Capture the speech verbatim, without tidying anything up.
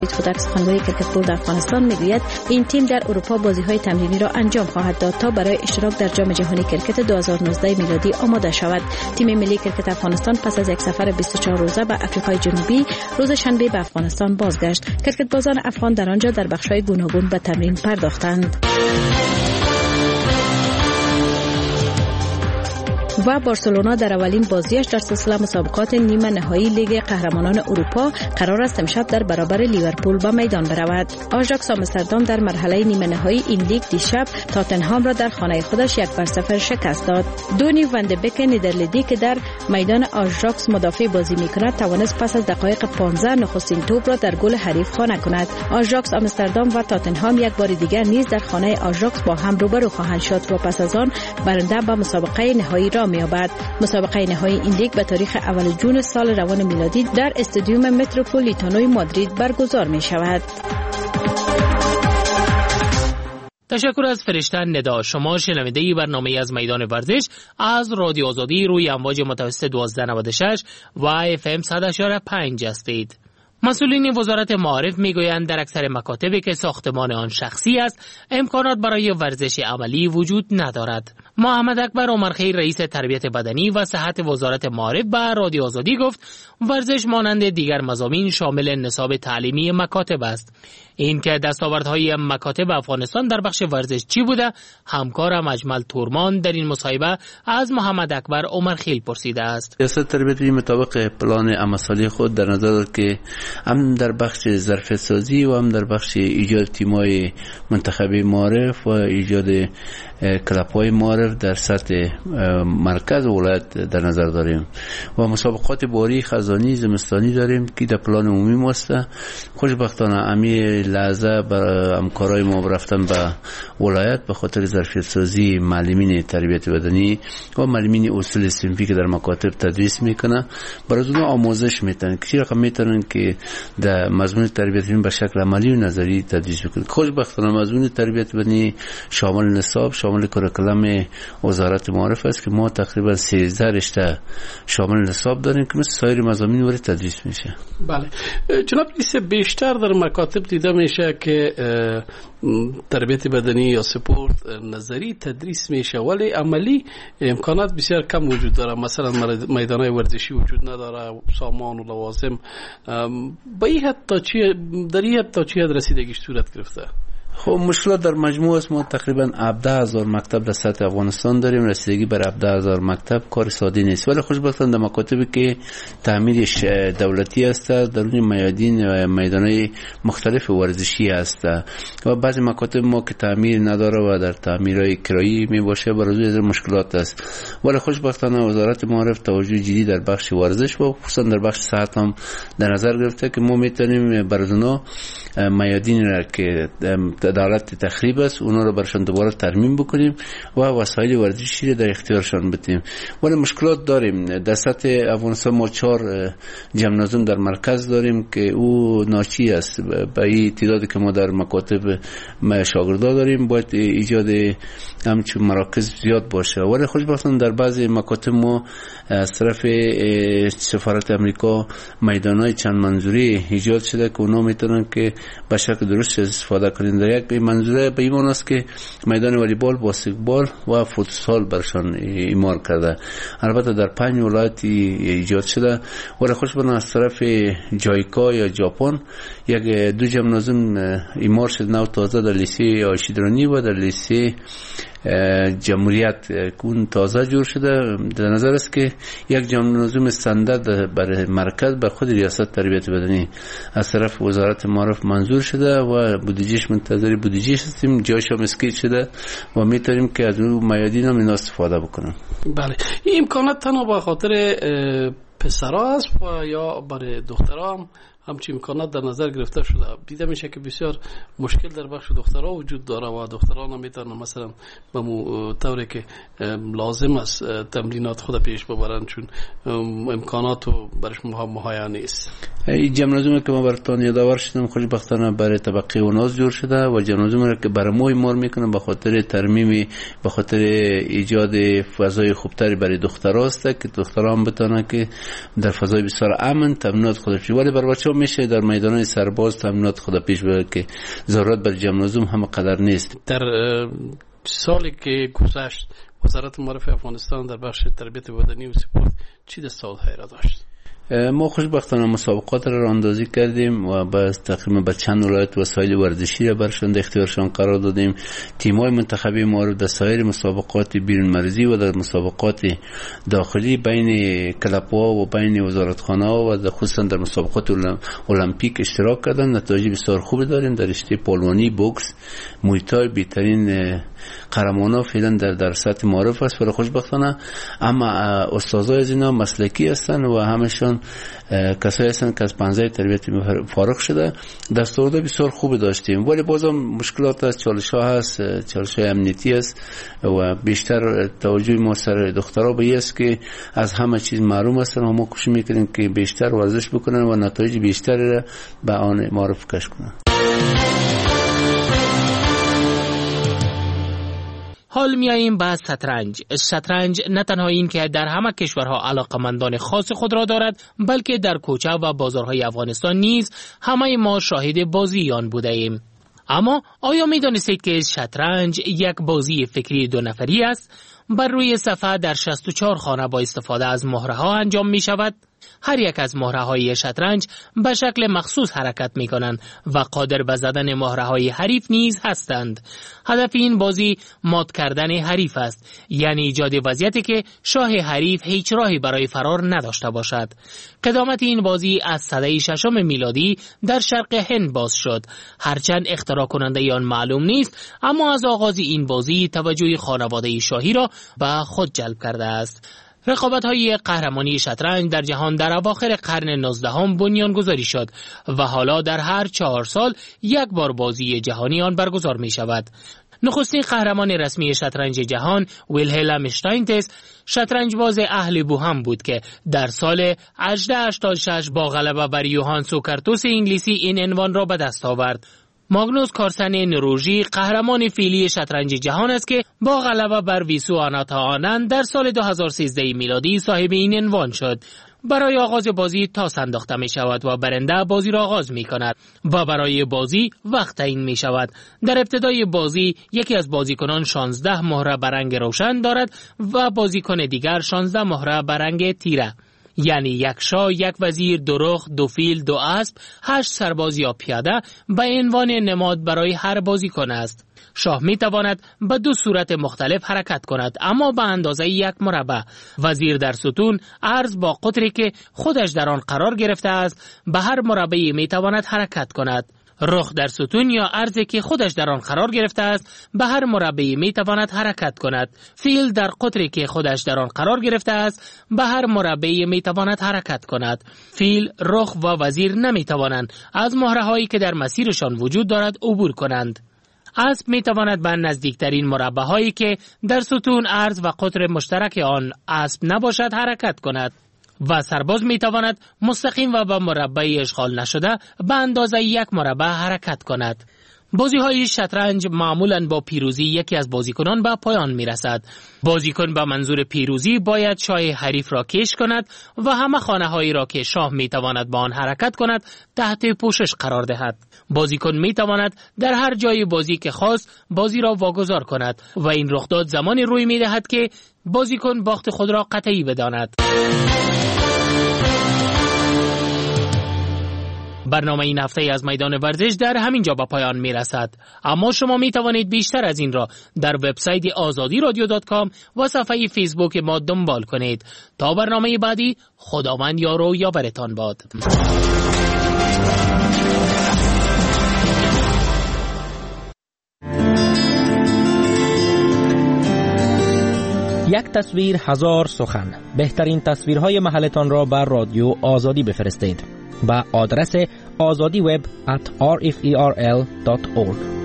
خودک سخنگوی کرکتبال در افغانستان میگوید این تیم در اروپا بازی‌های تمرینی را انجام خواهد داد تا برای اشتراک در جام جهانی کرکت دو هزار و نوزده میلادی آماده شود. تیم ملی کرکت افغانستان پس از یک سفر بیست و چهار روزه به آفریقای جنوبی روز شنبه به افغانستان بازگشت. کرکتبازان افغان در آنجا در بخش‌های گوناگون به تمرین پرداختند. و بارسلونا در اولین بازیش در سلسله مسابقات نیمه نهایی لیگ قهرمانان اروپا قرار است امشب در برابر لیورپول به میدان برود. آژاکس آمستردام در مرحله نیمه نهایی این لیگ دیشب تاتنهام را در خانه خودش یک بر صفر شکست داد. دونی وان د بک نیدرلندی که در میدان آژاکس مدافع بازی می‌کند توانست پس از دقایق پانزده نخستین توپ را در گل حریف خانه کند. آژاکس آمستردام و تاتنهام یک بار دیگر نیز در خانه آژاکس با هم روبرو خواهند شد و پس از آن برنده به مسابقه نهایی را می‌یابد. مسابقه نهایی این لیگ به تاریخ اول جون سال روان میلادی در استادیوم متروپولیتانو مادرید برگزار می شود. تشکر از فرشتن ندا. شما شنونده برنامه از میدان ورزش از رادیو آزادی روی امواج متوسط دوازده نود و شش و اف ام صد و پنج هستید. مسئولین وزارت معارف میگویند در اکثر مکاتبی که ساختمان آن شخصی است امکانات برای ورزش عملی وجود ندارد. محمد اکبر عمرخیل رئیس تربیت بدنی و صحت وزارت معارف به رادیو آزادی گفت ورزش مانند دیگر مضامین شامل نصاب تعلیمی مکاتب است. این که دستاوردهای مکاتب افغانستان در بخش ورزش چی بوده همکارم اجمل تورمان در این مصاحبه از محمد اکبر عمرخیل پرسیده است. سیاست تربیتی مطابق پلان عملسالی خود در نظر دارد که هم در بخش ظرفیت سازی و هم در بخش ایجاد تیم‌های منتخبی معارف و ایجاد کلاب‌های معارف در سطح مرکز ولایت در نظر داریم و مسابقات باری خزانی زمستانی داریم که در پلان عمومی ماسته. خوشبختانه امی لحظه بر همکارای ما رفتن به ولایت به خاطر ظرفیت سازی معلمین تربیت بدنی و معلمین اصول صنفی که در مکاتب تدریس میکنه برای اونها آموزش میتن که چی رقم میتونن که در مضمون تربیت بدنی به شکل عملی و نظری تدریس بکنن. خوشبختانه مضمون تربیت بدنی شامل نصاب شامل کریکولوم وزارت معارف است که ما تقریبا سیزده رشته شامل نصاب داریم که مثل سایر مضامین وارد تدریس میشه. بله جناب رئیس، بیشتر در مکاتب دیده میشه که تربیت بدنی یا سپورت نظری تدریس میشه ولی عملی امکانات بسیار کم وجود داره. مثلا میدانهای ورزشی وجود نداره، سامان و لوازم. با این حد تا چی در این حد تا چی حد رسیدگیش صورت گرفته؟ خب مشکلات در مجموع است. ما تقریبا هفده هزار مکتب در سطح افغانستان داریم. رسیدگی بر هفده هزار مکتب کار ساده نیست ولی خوشبختانه در مکاتبی که تعمیرش دولتی است در اون میادین و میدانهای مختلف ورزشی است و بعضی مکاتب ما که تعمیر نداره و در تعمیرهای کرایی می باشه برای از مشکلات است. ولی خوشبختانه وزارت معارف توجه جدی در بخش ورزش و خصوصا در بخش صحت هم در نظر گرفته که ما میتونیم برای اونا میادین را که دولت تخریب است اونا رو برشان دوباره ترمیم بکنیم و وسایل ورزشی رو در اختیارشان بدیم. ولی مشکلات داریم. در سطح افغانستان ما چهار جمنازیوم در مرکز داریم که او ناچی است. به این تعدادی که ما در مکاتب شاگردا داریم باید ایجاد همچون مراکز زیاد باشه. ولی خوشبختانه در بعضی مکاتب ما از طرف سفارت امریکا میدانهای چند منظوری ایجاد شده که اونا میتونن که به شکل درست استفاده کنند. در یک منظوره به این است که میدان والیبال، باسکتبال و فوتسال برشان ایمار کرده. البته در پنج ولایت ایجاد شده. ولی خوشبختانه از طرف جایکا یا ژاپن یک دو جمنازیوم ایمار شده نو تازه در لیسه آشیدرانی و در لیسه جمهوریت اون تازه جور شده. در نظر است که یک جمنازیوم استاندارد برای مرکز به خود ریاست تربیت بدنی از طرف وزارت معارف منظور شده و بودجهش منتظر بودجهش هستیم. جایش هم اسکیت شده و میتونیم که از اون میادین هم اینا استفاده بکنم. بله این امکانات تنها به خاطر پسرها است و یا برای دخترها هم همچین امکانات در نظر گرفته شده؟ دیده میشه که بسیار مشکل در بخش دخترها وجود داره و دختران نمیتونن مثلا به طوری که لازم است تمرینات خود پیش ببرن چون امکانات برش مهیا نیست. این جمنازیومی که ما براتون یادآور شدم خوشبختانه برای طبقه اوناس جور شده و جمنازیومی که برای ما ایمار میکنن به خاطر ترمیم به خاطر ایجاد فضای خوبتری برای دخترها است که دخترها هم بتونن که در فضای بسیار امن تمرینات خودشون. ولی برای بچه تماشا میشه. در میدان سرباز تامینات خود پیش بره که ضرورت بر جمع لزوم هم قدر نیست. در سالی که گذشت وزارت معارف افغانستان در بخش تربیت بدنی و سپورت چی دستاوردهایی را داشت؟ ما خوشبختانه مسابقات را راندازی کردیم و با تقریبا به چند ولایت وسایل ورزشی را برشان اختیارشان قرار دادیم. تیم‌های منتخبی ما رو در سایر مسابقات بیرون مرزی و در مسابقات داخلی بین کلب‌ها و بین وزارتخانه‌ها و خصوصا در مسابقات المپیک اشتراک کردن. نتایج بسیار خوبی داریم در رشته پالوانی، بوکس، موی تای. بهترین قهرمانا فعلا در در سطح معارف است. ولی خوشبختانه اما استادای از اینا مسلکی هستن و همشون کسایی هستن که از پنجه تربیت فارغ شده. دستاورد بسیار خوب داشتیم ولی بازم مشکلات هست، چالش‌ها هست، چالش‌های امنیتی است و بیشتر توجه ما سر دخترها به است که از همه چیز محروم هستن و ما کوشش میکنیم که بیشتر ورزش بکنن و نتایج بیشتری را به آن معرف کش کنن. حال میاییم به شطرنج. شطرنج نه تنها این که در همه کشورها علاقمندان خاص خود را دارد، بلکه در کوچه و بازارهای افغانستان نیز همه ما شاهد بازی آن بوده ایم. اما آیا می دانستید که شطرنج یک بازی فکری دو نفری است؟ بر روی صفحه در شصت و چهار خانه با استفاده از مهره ها انجام می شود. هر یک از مهره های شطرنج به شکل مخصوص حرکت می کنند و قادر به زدن مهره های حریف نیز هستند. هدف این بازی مات کردن حریف است، یعنی ایجاد وضعیتی که شاه حریف هیچ راهی برای فرار نداشته باشد. قدامت این بازی از سده ششم میلادی در شرق هند باز شد. هرچند اختراع کننده آن معلوم نیست، اما از آغاز این بازی توجه خانواده شاهی را به خود جلب کرده است. رقابت‌های قهرمانی شطرنج در جهان در اواخر قرن نوزدهم بنیان گذاری شد و حالا در هر چهار سال یک بار بازی جهانی آن برگزار می شود. نخستین قهرمان رسمی شطرنج جهان ویلهلم اشتاینتس شطرنج باز اهل بوهم بود که در سال هجده هشتاد و شش با غلبه بر یوهان سوکرتوس انگلیسی این عنوان را به دست آورد. ماگنوس کارلسن نروژی قهرمان فعلی شطرنج جهان است که با غلبه بر ویسو آناتا آنند در سال دو هزار و سیزده میلادی صاحب این عنوان شد. برای آغاز بازی تاس انداخته می شود و برنده بازی را آغاز می کند و برای بازی وقت تعیین می شود. در ابتدای بازی یکی از بازیکنان شانزده مهره به رنگ روشن دارد و بازیکن دیگر شانزده مهره به رنگ تیره، یعنی یک شاه، یک وزیر، دو رخ، دو فیل، دو اسب، هشت سرباز یا پیاده به عنوان نماد برای هر بازیکن است. شاه می تواند به دو صورت مختلف حرکت کند، اما به اندازه یک مربع. وزیر در ستون عرض با قطری که خودش در آن قرار گرفته است به هر مربعی می تواند حرکت کند. رخ در ستون یا ارزی که خودش در آن قرار گرفته است به هر مربعی می تواند حرکت کند. فیل در قطری که خودش در آن قرار گرفته است به هر مربعی می تواند حرکت کند. فیل، رخ و وزیر نمی توانند از مهره هایی که در مسیرشان وجود دارد عبور کنند. اسب می تواند به نزدیکترین مربع هایی که در ستون عرض و قطر مشترک آن اسب نباشد حرکت کند و سرباز می تواند مستقیم و به مربع اشغال نشده به اندازه یک مربع حرکت کند. بازی های شطرنج معمولاً با پیروزی یکی از بازیکنان به پایان می رسد. بازیکن به منظور پیروزی باید شاه حریف را کش کند و همه خانه هایی را که شاه می تواند با آن حرکت کند تحت پوشش قرار دهد. بازیکن می تواند در هر جای بازی که خواست بازی را واگذار کند و این رخداد زمانی روی می دهد که بازیکن باخت خود را قطعی بداند. برنامه این هفته از میدان ورزش در همین جا به پایان می رسد. اما شما می توانید بیشتر از این را در وبسایت آزادی رادیو دات کام و صفحه فیسبوک ما دنبال کنید. تا برنامه بعدی، خداوند یار و یاورتان باد. یک تصویر هزار سخن. بهترین تصویرهای محلتان را بر رادیو آزادی بفرستید. با آدرس آزادی وب ات آر اف ای آر ال دات اورگ.